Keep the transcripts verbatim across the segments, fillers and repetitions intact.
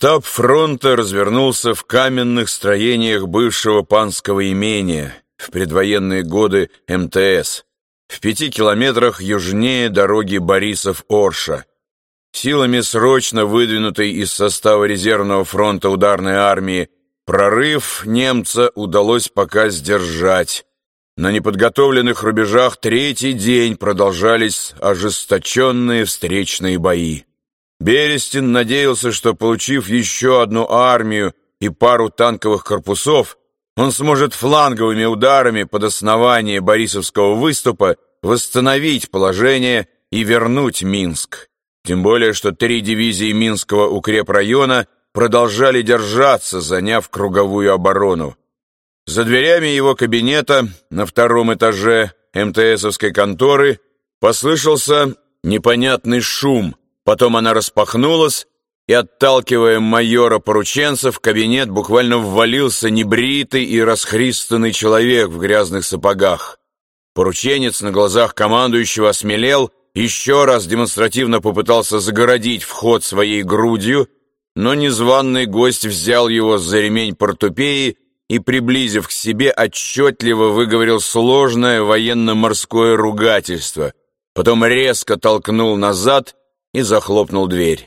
Штаб фронта развернулся в каменных строениях бывшего панского имения в предвоенные годы эм тэ эс, в пяти километрах южнее дороги Борисов-Орша. Силами срочно выдвинутой из состава резервного фронта ударной армии прорыв немца удалось пока сдержать. На неподготовленных рубежах третий день продолжались ожесточенные встречные бои. Берестин надеялся, что, получив еще одну армию и пару танковых корпусов, он сможет фланговыми ударами под основание Борисовского выступа восстановить положение и вернуть Минск. Тем более, что три дивизии Минского укрепрайона продолжали держаться, заняв круговую оборону. За дверями его кабинета на втором этаже эм тэ эсовской конторы послышался непонятный шум. Потом она распахнулась, и, отталкивая майора Порученца, в кабинет буквально ввалился небритый и расхристанный человек в грязных сапогах. Порученец на глазах командующего осмелел, еще раз демонстративно попытался загородить вход своей грудью, но незваный гость взял его за ремень портупеи и, приблизив к себе, отчетливо выговорил сложное военно-морское ругательство, потом резко толкнул назад и захлопнул дверь.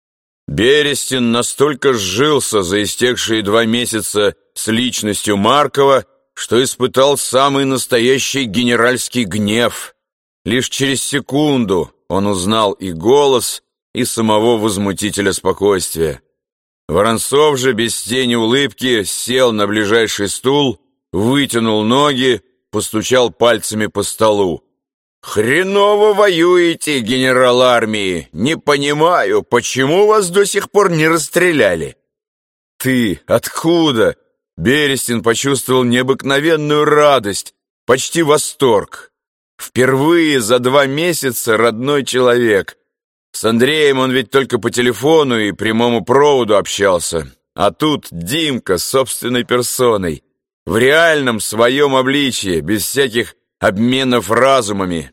Берестин настолько сжился за истекшие два месяца с личностью Маркова, что испытал самый настоящий генеральский гнев. Лишь через секунду он узнал и голос, и самого возмутителя спокойствия. Воронцов же без тени улыбки сел на ближайший стул, вытянул ноги, постучал пальцами по столу. «Хреново воюете, генерал армии! Не понимаю, почему вас до сих пор не расстреляли?» «Ты откуда?» Берестин почувствовал необыкновенную радость, почти восторг. Впервые за два месяца родной человек. С Андреем он ведь только по телефону и прямому проводу общался. А тут Димка собственной персоной, в реальном своем обличье, без всяких обменов разумами.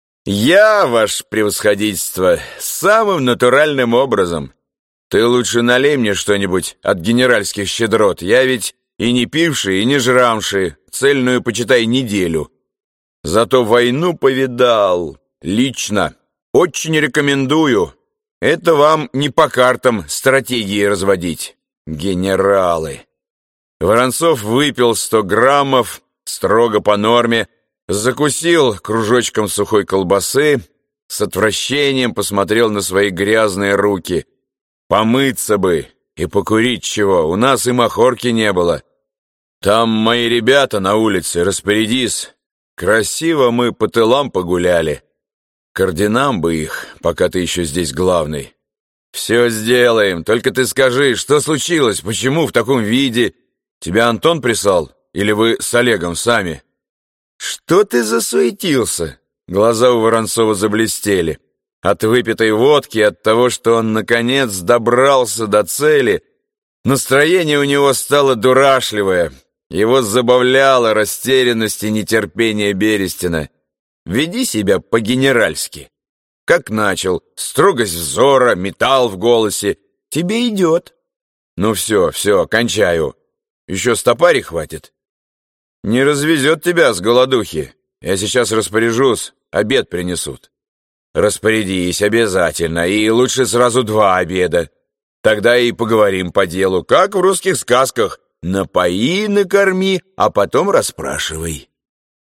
«Я, ваше превосходительство, самым натуральным образом. Ты лучше налей мне что-нибудь от генеральских щедрот. Я ведь и не пивший, и не жрамший, цельную, почитай, неделю. Зато войну повидал лично. Очень рекомендую. Это вам не по картам стратегии разводить. Генералы». Воронцов выпил сто граммов, строго по норме, закусил кружочком сухой колбасы, с отвращением посмотрел на свои грязные руки. «Помыться бы и покурить чего, у нас и махорки не было. Там мои ребята на улице, распорядись. Красиво мы по тылам погуляли. К орденам бы их, пока ты еще здесь главный. Все сделаем, только ты скажи, что случилось, почему в таком виде? Тебя Антон прислал, или вы с Олегом сами?» «Что ты засуетился?» Глаза у Воронцова заблестели. От выпитой водки, от того, что он, наконец, добрался до цели, настроение у него стало дурашливое. Его забавляла растерянность и нетерпение Берестина. «Веди себя по-генеральски. Как начал, строгость взора, металл в голосе. Тебе идет». «Ну все, все, кончаю. Еще стопари хватит?» «Не развезет тебя с голодухи. Я сейчас распоряжусь, обед принесут». «Распорядись обязательно, и лучше сразу два обеда. Тогда и поговорим по делу, как в русских сказках. Напои, накорми, а потом расспрашивай».